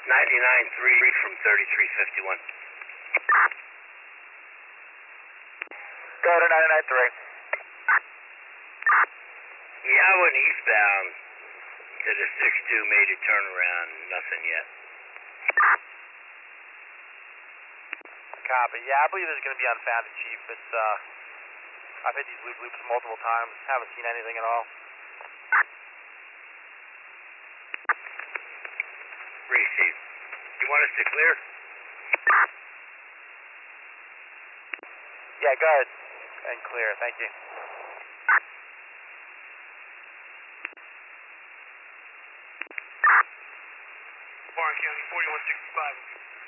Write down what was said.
99.3 from 3351. Go to 99.3. Yeah, I went eastbound to the 6-2, made a turnaround, nothing yet. Copy. Yeah, I believe it's going to be unfounded, Chief. It's, I've hit these loop loops multiple times, haven't seen anything at all. Receive. You want us to clear? Yeah, go ahead. And clear, thank you. Warren County, 4165.